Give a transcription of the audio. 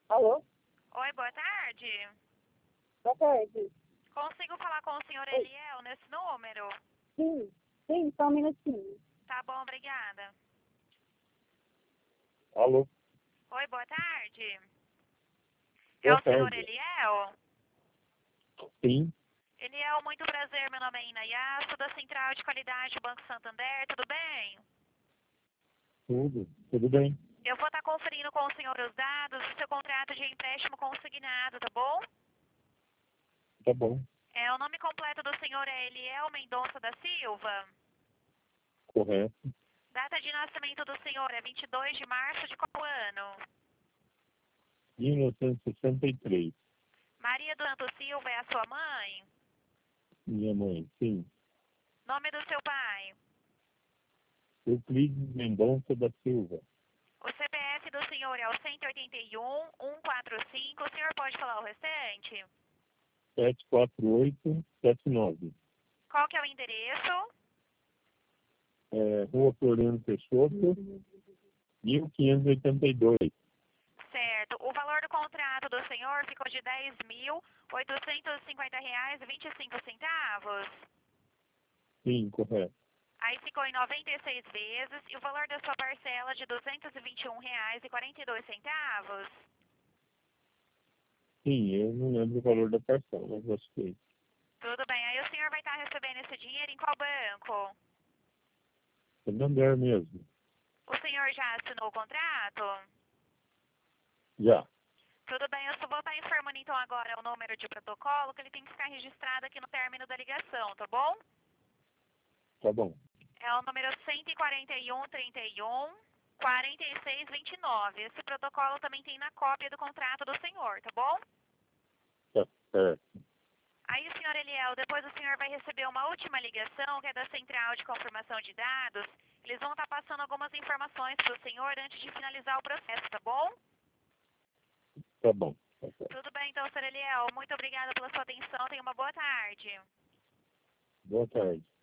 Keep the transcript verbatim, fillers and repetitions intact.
Alô? Oi, boa tarde. Boa tarde. Consigo falar com o senhor Oi. Eliel nesse número? Sim, sim, só um minutinho. Tá bom, obrigada. Alô? Oi, boa tarde. É Boa o senhor tarde. Eliel? Sim, Eliel, muito prazer, meu nome é Inayá, sou da Central de Qualidade do Banco Santander, tudo bem? tudo. Tudo bem? Eu vou estar conferindo com o senhor os dados do seu contrato de empréstimo consignado, tá bom? Tá bom. É, o nome completo do senhor é Eliel Mendonça da Silva. Correto. Data de nascimento do senhor é vinte e dois de março de qual ano? mil novecentos e sessenta e três. Maria do Santo Silva é a sua mãe? Minha mãe, sim. Nome do seu pai? Euclides Mendonça da Silva. O C P F do senhor é o cento e oitenta e um, cento e quarenta e cinco. O senhor pode falar o restante? sete quatro oito sete nove. Qual que é o endereço? É, Rua Floriano Peixoto, mil quinhentos e oitenta e dois. Certo. O valor do contrato do senhor ficou de dez mil oitocentos e cinquenta reais e vinte e cinco centavos. Sim, correto. Aí ficou em noventa e seis vezes e o valor da sua parcela de duzentos e vinte e um reais e quarenta e dois centavos. Sim, eu não lembro o valor da parcela, mas acho que Tudo bem. Aí o senhor vai estar recebendo esse dinheiro em qual banco? é Santander mesmo. O senhor já assinou o contrato? Já. Tudo bem, eu só vou estar informando então agora o número de protocolo que ele tem que ficar registrado aqui no término da ligação, tá bom? Tá bom. É o número cento e quarenta e um, trinta e um, quarenta e seis, vinte e nove. Esse protocolo também tem na cópia do contrato do senhor, tá bom? Tá certo. Aí, senhor Eliel, depois o senhor vai receber uma última ligação, que é da Central de Confirmação de Dados. Eles vão estar passando algumas informações para o senhor antes de finalizar o processo, tá bom? Tá bom. Tá certo. Tudo bem, então, senhor Eliel. Muito obrigada pela sua atenção. Tenha uma boa tarde. Boa tarde.